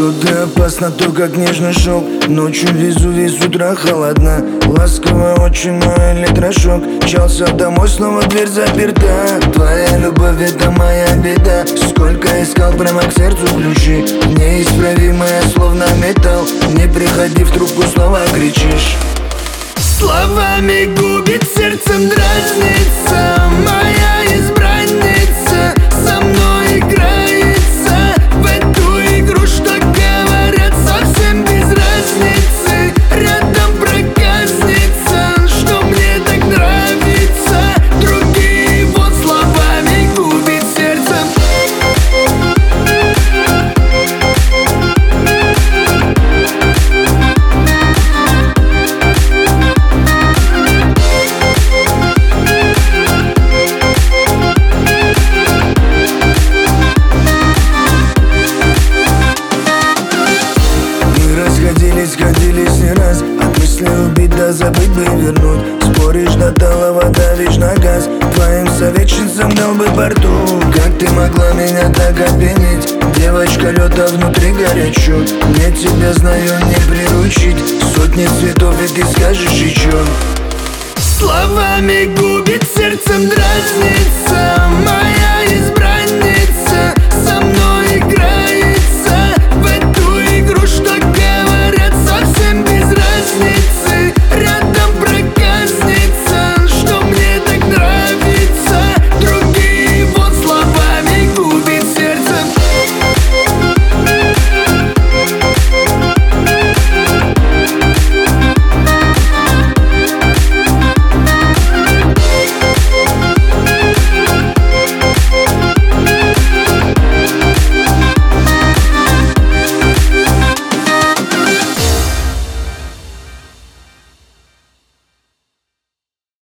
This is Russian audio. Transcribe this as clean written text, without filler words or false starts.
Что ты опасна, то как нежный шелк. Ночью Везувий, с утра холодна. Ласково очень мой электрошок. Мчался домой, снова дверь заперта. Твоя любовь — это моя беда. Сколько искал, прямо к сердцу ключи. Неисправимая, словно металл. Не приходи, в трубку снова кричишь. Словами губит, сердцем дразнится. Моя избранница со мной играется в эту игру, что говорят, совсем без разницы. Рядом проказница, что мне так нравится. Другие вот словами губит сердцем. Сходились не раз. От мысли убить да забыть бы и вернуть. Споришь до талого, давишь на газ. Твоим советчицам дал бы порту. Как ты могла меня так опьянить? Девочка, лёта внутри горячо. Мне тебя, знаю, не приручить. Сотни цветов, и ты скажешь еще. Словами губит, сердцем дразнится. Моя